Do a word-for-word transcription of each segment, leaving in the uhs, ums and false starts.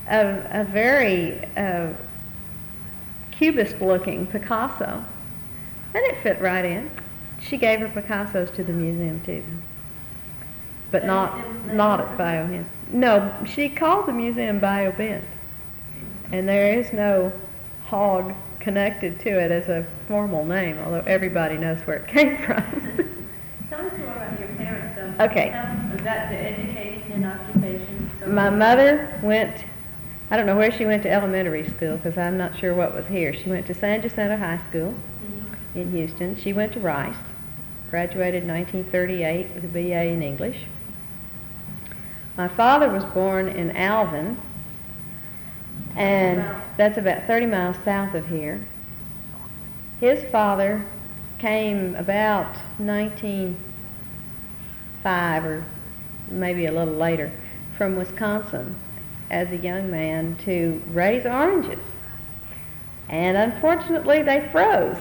a, a very uh, cubist-looking Picasso, and it fit right in. She gave her Picassos to the museum too, but not not at Bayou Bend. No, she called the museum Bayou Bend, and there is no hog connected to it as a formal name, although everybody knows where it came from. Tell us more about your parents. Um, Okay. How, is that the education and occupation? So My mother went, I don't know where she went to elementary school because I'm not sure what was here. She went to San Jacinto High School Mm-hmm. in Houston. She went to Rice, graduated in nineteen thirty-eight with a B A in English. My father was born in Alvin, and that's about thirty miles south of here. His father came about nineteen oh five or maybe a little later from Wisconsin as a young man to raise oranges. And unfortunately they froze.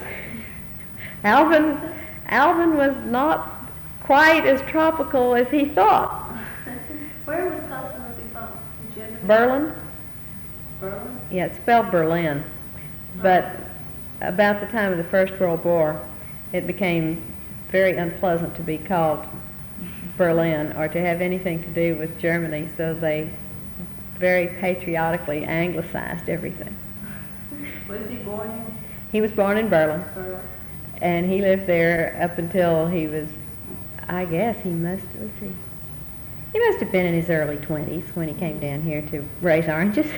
Alvin, Alvin was not quite as tropical as he thought. Where in Wisconsin was he from? Did you ever- Berlin? Berlin? Yeah, it's spelled Berlin. But about the time of the First World War, it became very unpleasant to be called Berlin or to have anything to do with Germany, so they very patriotically anglicized everything. Was he born in He was born in Berlin, Berlin? and he lived there up until he was, I guess he must, let's see, he must have been in his early twenties when he came down here to raise oranges.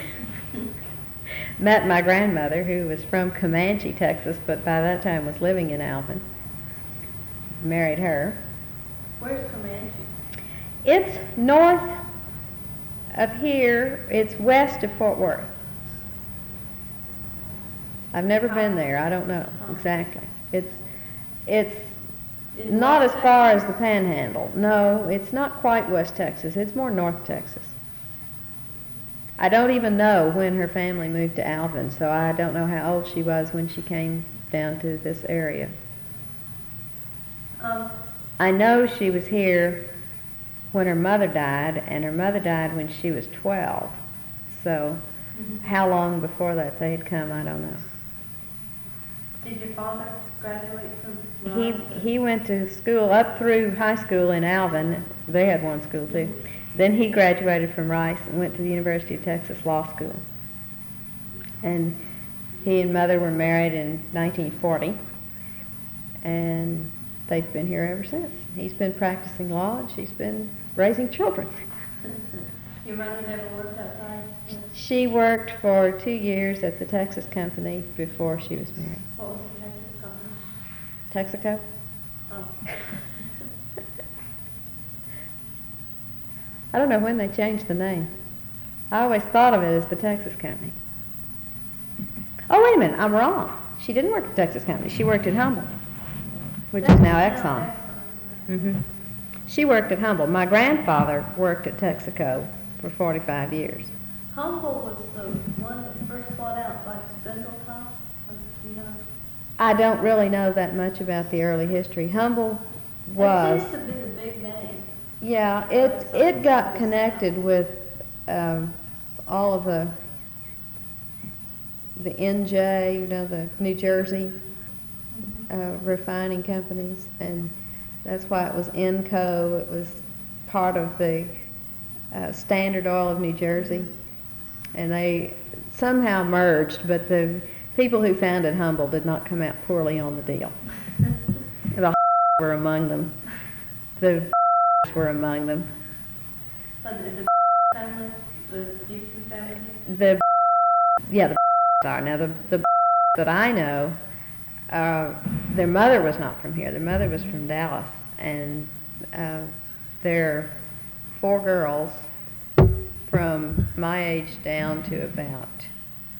Met my grandmother, who was from Comanche, Texas, but by that time was living in Alvin. Married her. Where's Comanche? It's north of here. It's west of Fort Worth. I've never been there. I don't know exactly. It's it's Is not as West far as Texas- the Panhandle. No, it's not quite West Texas. It's more North Texas. I don't even know when her family moved to Alvin, so I don't know how old she was when she came down to this area. Um, I know she was here when her mother died, and her mother died when she was twelve. So mhm. how long before that they had come, I don't know. Did your father graduate from He Rice? he went to school up through high school in Alvin. They had one school too. Then he graduated from Rice and went to the University of Texas Law School. And he and mother were married in nineteen forty, and they've been here ever since. He's been practicing law, and she's been raising children. Your mother never worked outside? Yeah. She worked for two years at the Texas company before she was married. What was the Texas company? Texaco? Oh. I don't know when they changed the name. I always thought of it as the Texas company. Oh, wait a minute, I'm wrong. She didn't work at the Texas company. She worked at Humble, which is now Exxon. hmm She worked at Humble. My grandfather worked at Texaco for forty-five years. Humble was the one that first bought out like Spindletop, you know? I don't really know that much about the early history. Humble was, That seems to be the big name. yeah, it it got connected with um, all of the the N J, you know, the New Jersey uh, refining companies, and that's why it was Enco. It was part of the uh, Standard Oil of New Jersey, and they somehow merged, but the people who founded Humble did not come out poorly on the deal. The were among them. The were among them. Oh, the, the family, the Houston family? The yeah, the are now the the that I know. Uh, their mother was not from here. Their mother was from Dallas, and uh, their four girls from my age down to about